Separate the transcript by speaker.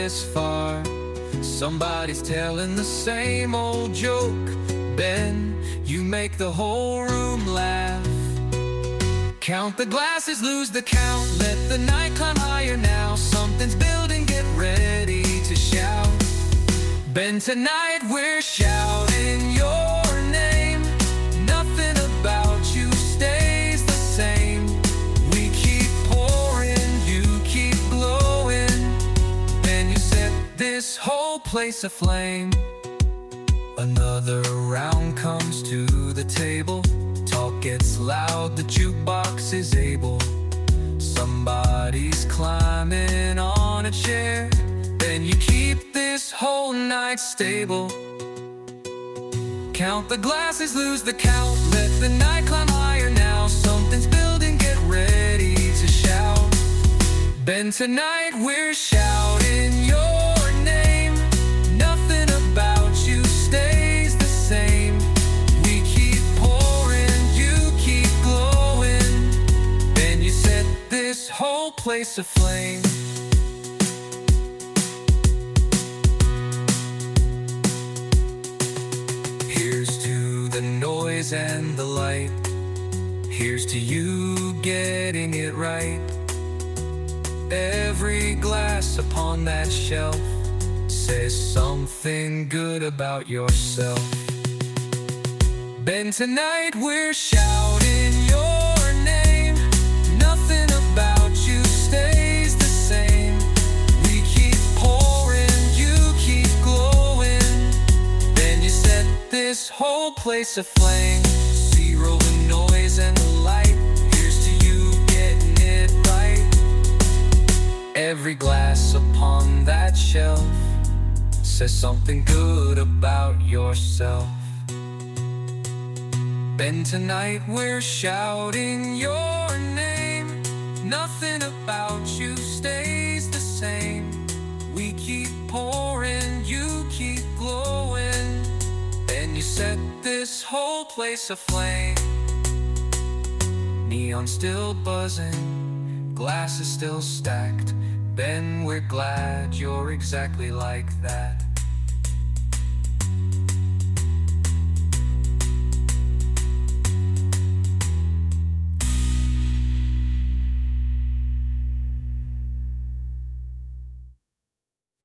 Speaker 1: this far. Somebody's telling the same old joke. Ben, you make the whole room laugh. Count the glasses, lose the count. Let the night climb higher now. Something's building, get ready to shout. Ben, tonight we're shouting your name. Nothing about you stays the same. We keep pouring, you keep glowing. Ben, you set this whole place aflame. Another round comes to the table. Talk gets loud, the jukebox is able. Somebody's climbing on a chair. Then you keep this whole night stable. Count the glasses, lose the count. Let the night climb higher now. Something's building, get ready to shout. Ben, tonight we're shouting your name. Nothing about you stays the same. We keep pouring, you keep glowing. Ben, you set this whole place aflame. Noise and the light. Here's to you getting it right. Every glass upon that shelf says something good about yourself. Ben, tonight we're shouting your name. Nothing about you stays the same. We keep pouring, you keep glowing. Ben, you set this whole place aflame. Zero the noise and the light. Here's to you getting it right. Every glass upon that shelf says something good about yourself. Ben, tonight we're shouting your name. Nothing about you stays the same. We keep pouring, you keep glowing. Ben, you set this whole place aflame. Neon still buzzing, glasses still stacked. Ben, we're glad you're exactly like that.